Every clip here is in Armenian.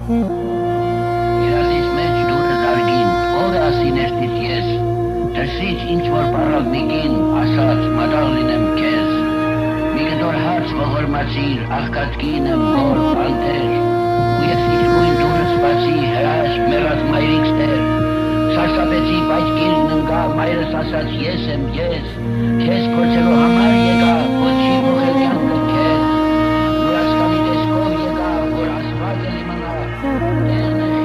Երազից մեջ դուրը զարգին, ով է ասին էստից ես, դրսից ինչ-որ պարավ միկին, ասաց մադաղ լինեմ կեզ, մի գդոր հարց ողորմացիր, աղկատկին եմ որ բանտեր, ու ես իսկույն դուրը սպացի, հրաշ մերած մայրիքս տեր, սարսապեցի, բայց գիրն ընկա, մայրս ասաց ես եմ ես, քեզ փորձելու համար եկա, ոչ չի փոխել կյանքը քեզ, Մուրացկանի տեսքով եկա, որ ասված էլ իմանա, տեղն է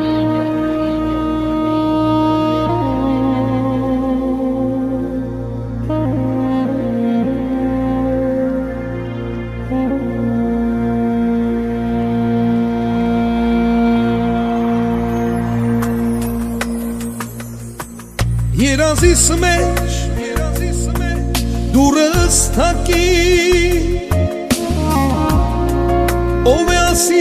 Երազիս մեջ դուրս թակի ով է ասի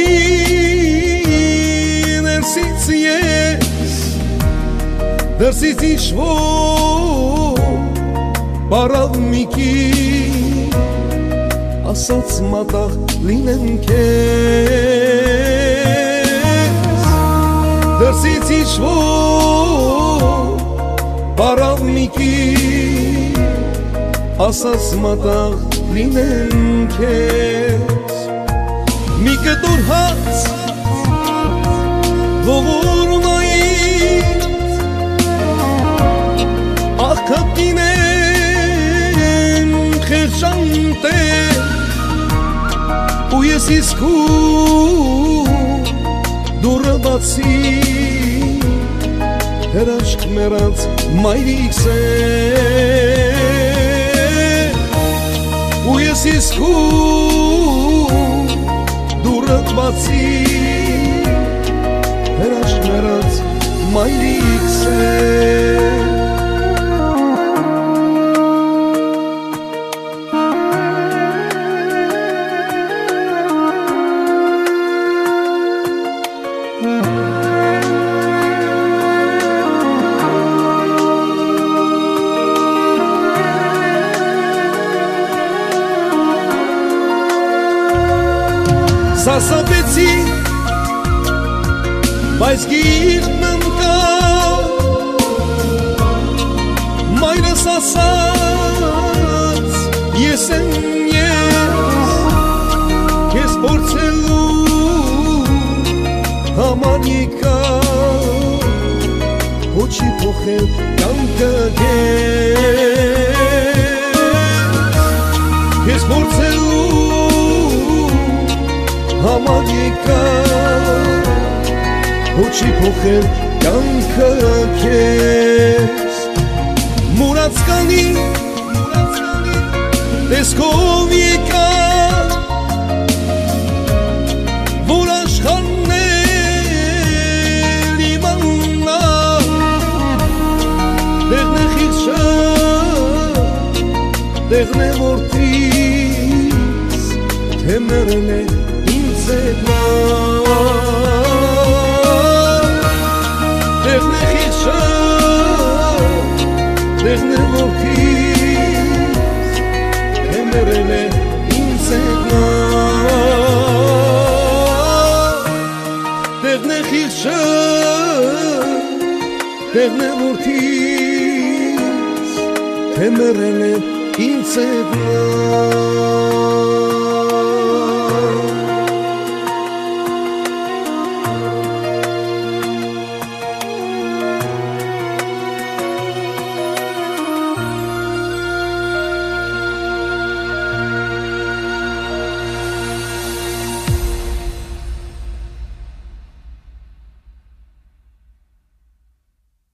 ներսից ես դրսից ինչ-որ պարավ միկի ասաց մատաղ լինեմ քեզ դրսից ինչ-որ պարավ միկի ասաց մատաղ լինեմ քեզ մի կտոր հաց ողորմայից աղքատին եմ խեղճանտեր ու ես իսկույն դուրը բացի հրաշք մեռած մայրիքս է ու ես իսկույն դուրը բացի հրաշք մեռած մայրիքս է Սասապեցի, բայց գիրն ընկա մայրս ասաց ես եմ ես քեզ փորձելու համար եկա ոչ չի փոխել կյանքը քեզ փորձելու համար եկա ոչ չի փոխել կյանքը քեզ Մուրացկանի տեսքով եկա որ աշխարհն էլ իմանա տեղն է խիղճը տեղն է որդիս թե մեռել է տեղն է խիղճը տեղն է որդիս թե մեռել է ինձ հետնա տեղն է խիղճը տեղն է որդիս թե մեռել է ինձ հետնա